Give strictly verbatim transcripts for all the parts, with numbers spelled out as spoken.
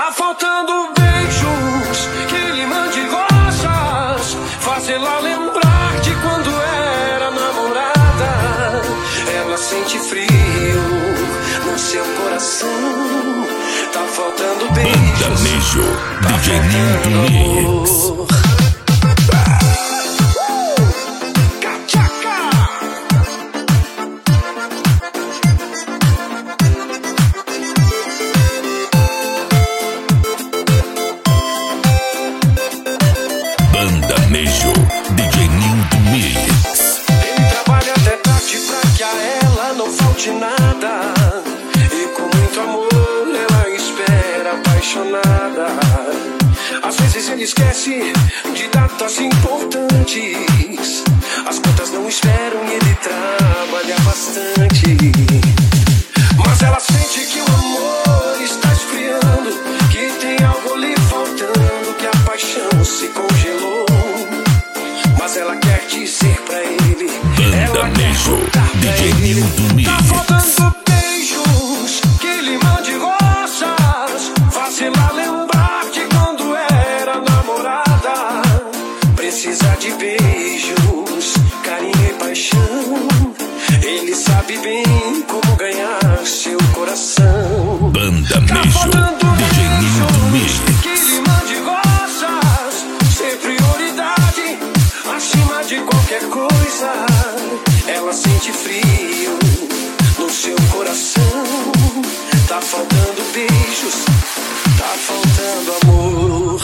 Tá faltando beijos, que lhe mande rosas, fazê-la lembrar de quando era namorada. Ela sente frio no seu coração. Tá faltando beijos. Banda Nejo, D J Nildo Mix. Banda Nejo, D J Nildo Mix. Ele trabalha até tarde pra que a ela não falte nada, e com muito amor ela espera apaixonada. Às vezes ele esquece de datas importantes, as contas não esperam e ele trabalha bastante. Mas ela sente que o amor está esfriando, que tem algo lhe faltando, que a paixão se congelou. Mas ela quer dizer pra ele, Banda Nejo, D J Nildo Mix. tá faltando beijos, que lhe mande rosas, faz-la lembrar de quando era namorada. Precisa de beijos, carinho e paixão. Ele sabe bem como ganhar seu coração. Banda Nejo, D J Nildo Mix. Que lhe mande rosas, ser prioridade acima de qualquer coisa. Ela sente frio no seu coração. Tá faltando beijos, tá faltando amor.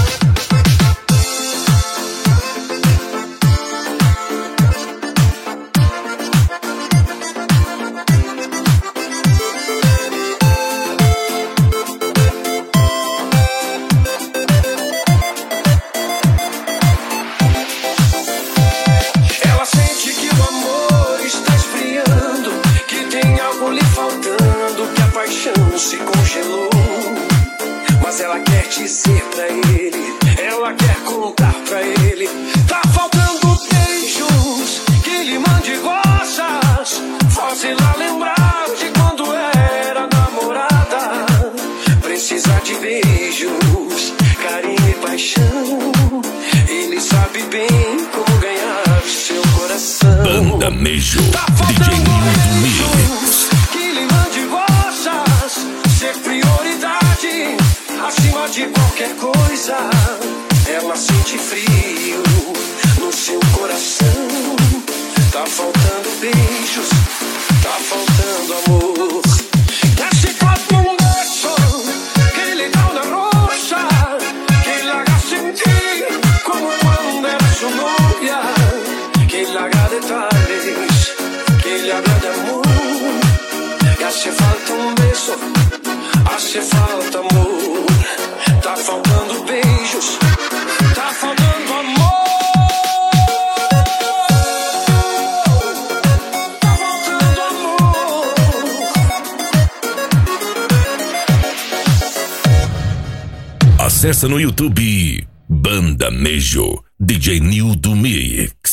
Ela sente que o amor está esfriando, que tem algo lhe faltando, que a paixão se congelou. Mas ela quer dizer pra ele, ela quer contar pra ele. Tá faltando beijos, que lhe mande rosas, faz-la lembrar de quando era namorada. Precisa de beijos, carinho e paixão. Ele sabe bem como ganhar seu coração. Banda Nejo, Tá D J faltando Nildo Mix. beijos, que lhe mande rosas, ser prioridade acima de qualquer coisa. Ela sente frio no seu coração. Tá faltando beijos, tá faltando amor. Desce quatro um beso, que lhe dá una rosa, que la haga sentir como cuando era su novia, que le haga detalles, que le habla de amor. Y hace falta un beso, hace falta amor. Tá faltando beijos, tá faltando amor. Tá faltando amor. Acessa no YouTube Banda Nejo, D J Nildo Mix.